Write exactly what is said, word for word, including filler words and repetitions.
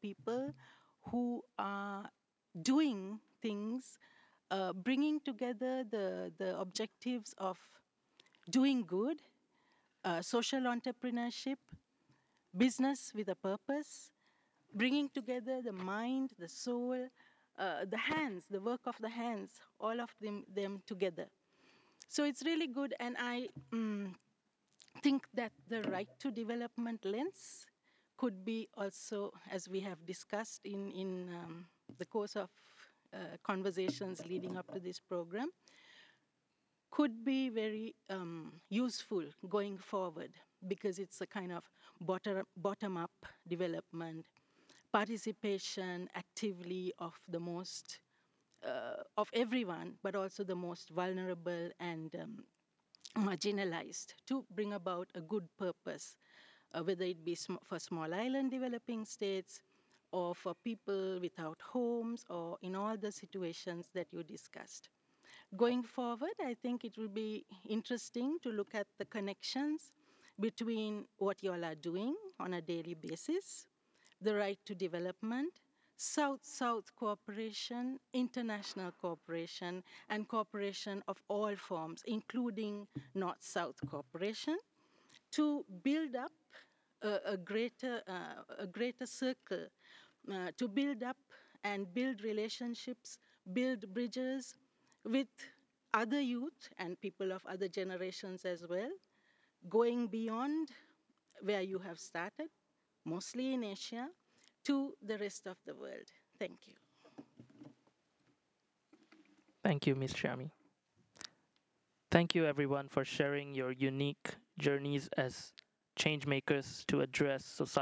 people who are doing things, uh, bringing together the, the objectives of doing good, uh, social entrepreneurship, business with a purpose, bringing together the mind, the soul, uh, the hands, the work of the hands, all of them, them together. So it's really good, and I mm, think that the right to development lens could be also, as we have discussed in, in um, the course of uh, conversations leading up to this program, could be very um, useful going forward because it's a kind of bottom, bottom up development, participation actively of the most, uh, of everyone, but also the most vulnerable and um, marginalized to bring about a good purpose, uh, whether it be sm- for small island developing states or for people without homes or in all the situations that you discussed. Going forward, I think it will be interesting to look at the connections between what you all are doing on a daily basis, the right to development, South-South cooperation, international cooperation, and cooperation of all forms, including North-South cooperation, to build up a, a greater, uh, a greater circle, uh, to build up and build relationships, build bridges with other youth and people of other generations as well, going beyond where you have started, mostly in Asia, to the rest of the world. Thank you. Thank you, Miz Shami. Thank you, everyone, for sharing your unique journeys as change makers to address society.